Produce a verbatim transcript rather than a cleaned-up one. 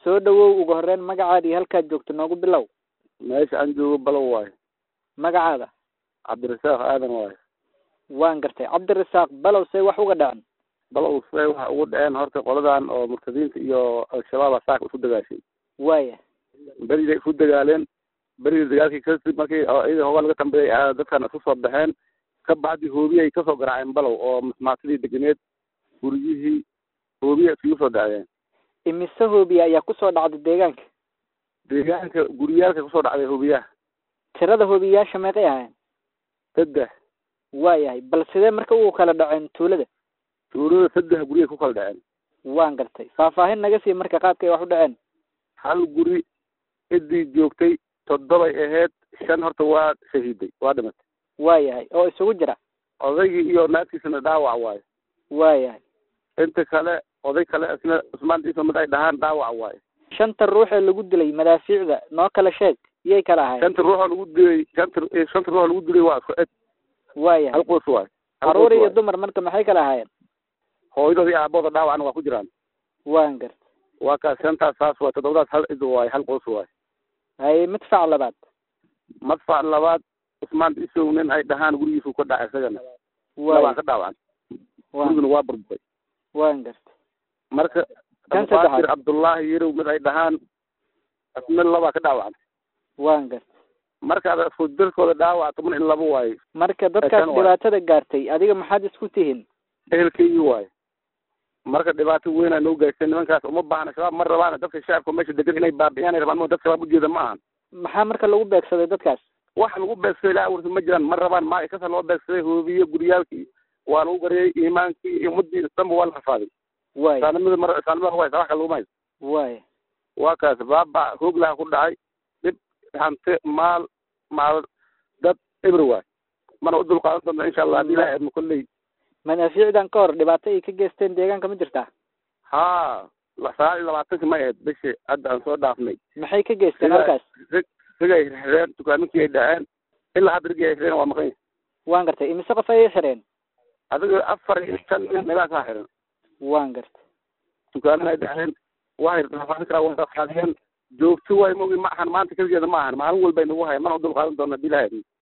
soo dhawow ugu horreyn magacaada iyo halkaad joogto noogu bilow. meesha aan joogo balow waaye. magacaada? cabdirasaaq aadan waaye. waan gartay cabdirasaaq balow say wax uga dhacen. balow say wax ugu dhaceen horta qoladan oo murtadiinta iyo al-shabaab saaka isu dagaashay. waaya beriday isu dagaaleen berida dagaalkii kadib markii iyaga hoogaa laga dambeeyay dadkan isu soo baxeen ka bacdi hoobiyay kasoo garaaceen balow oo masmaatadii deganeed guryihii hoobiya isugu soo dhacdeen. imise hoobiya ayaa kusoo dhacday deegaanka? deegaanka guryaalka kusoo dhacday hoobiyaha. tirada hoobiyayaasha meeqay ahayn? saddex. waayahay bal sidee marka ugu kala dhaceen tuulada? tuulada saddex guriyay ku kala dhaceen. waan gartay faahfaahin naga sii marka qaabkay wax u dhaceen. hal guri cidii joogtay toddobay ahayd shan horta waa shahiiday waa dhimatay. waayahay oo isugu jira odaygii iyo naagtiisana dhaawac waaye. waayahay inta kale oday kale isna cusmaan ciise mid ay dhahaan dhaawac waaye. shanta ruux ee lagu dilay madaafiicda noo kala sheeg iyay kala ahayd? shanta ruux oo lagu dilay shanta shanta ruux oo lagu dilay waa isku ed. waayahay hal qoys waaye. caruur iyo dumar marka maxay kala ahaayeen? hooyadooda iyo aabooda dhaawacna waa ku jiraan. waan gartay waa kaas shantaas saas waa toddobadaas hal cid waaye hal qoys waaye. hay madfac labaad? madfac labaad cusmaan ciise nin ay dhahaan gurigiisu ka dhacay isagana. waa ka dhaawacan. guriguna waa burburay. waan gartay marka kan saddexaad cabdullaahi yarow mid ay dhahaan asna labaa ka dhaawacan. waan gartay marka ada isku dalkooda dhaawac toban in laba waaye. marka dadkaas dhibaatada gaartay adiga maxaad isku tihiin? ehelkeygii waaye. marka dhibaato weyn aa noo gaartay nimankaas uma baahna shabaab ma rabaan dadka shacabka meesha degan inay baabi'iyaan ay rabaan dad shabaab ujeeda ma ahan. maxaa marka lagu beegsaday dadkaas? waxa lagu beegsaday ilaa warsi ma jiraan ma rabaan ma kasa loo beegsaday hoobiye guryaalkii waa lagu gareeyay iimaankii iyo ummadii dhanba waa la rafaaday. waay saanimada mar saanimada waa wax kale uma waay waa kaas baaba hoog laha ku dhacay dib hante maal maal dad everywhere mana u dul qaadan doonaa insha Allah ilaahay ma kullay. manaafiicdan ka hor dhibaato ay ka geysteen deegaanka ma jirtaa? haa la sagaal iyo labaatanka ma ahayd bishii hadda aan soo dhaafnay. maxay ka geysteen halkaas? sigay xireen dukaaminkii ay dhaceen ilaa hadda rigay xireen waa maqan. waan gartay imise qof ayay xireen? adiga afar iyo shan meelaha ka xiran. waan gartay dukaanada ay dhaceen waxay rafaan kara wada qaadeen joogto way moogi ma ahan maanta kaligeeda ma ahan maalin walba inagu hayaan mana u dul qaadan doonaa bilaahi.